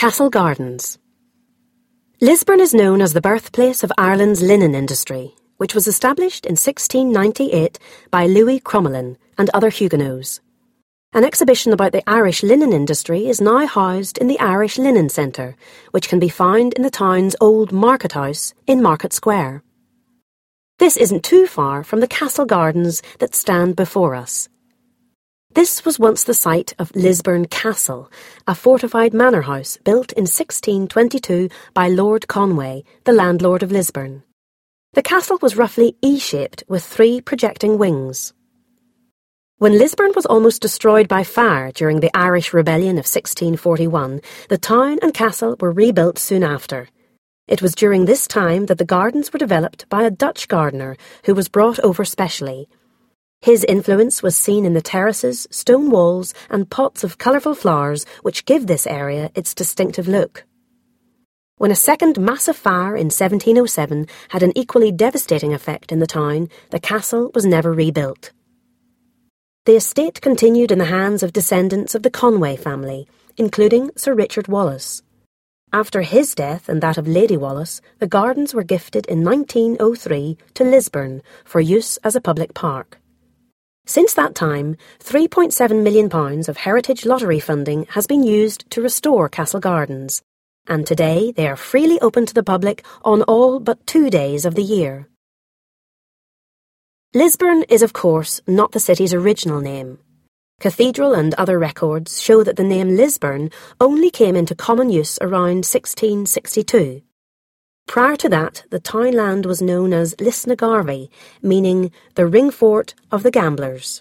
Castle Gardens. Lisburn is known as the birthplace of Ireland's linen industry, which was established in 1698 by Louis Crommelin and other Huguenots. An exhibition about the Irish linen industry is now housed in the Irish Linen Centre, which can be found in the town's old market house in Market Square. This isn't too far from the Castle Gardens that stand before us. This was once the site of Lisburn Castle, a fortified manor house built in 1622 by Lord Conway, the landlord of Lisburn. The castle was roughly E-shaped with 3 projecting wings. When Lisburn was almost destroyed by fire during the Irish Rebellion of 1641, the town and castle were rebuilt soon after. It was during this time that the gardens were developed by a Dutch gardener who was brought over specially. His influence was seen in the terraces, stone walls and pots of colourful flowers which give this area its distinctive look. When a second massive fire in 1707 had an equally devastating effect in the town, the castle was never rebuilt. The estate continued in the hands of descendants of the Conway family, including Sir Richard Wallace. After his death and that of Lady Wallace, the gardens were gifted in 1903 to Lisburn for use as a public park. Since that time, £3.7 million of heritage lottery funding has been used to restore Castle Gardens, and today they are freely open to the public on all but 2 days of the year. Lisburn is, of course, not the city's original name. Cathedral and other records show that the name Lisburn only came into common use around 1662. Prior to that, the townland was known as Lisnagarvey, meaning the ring fort of the gamblers.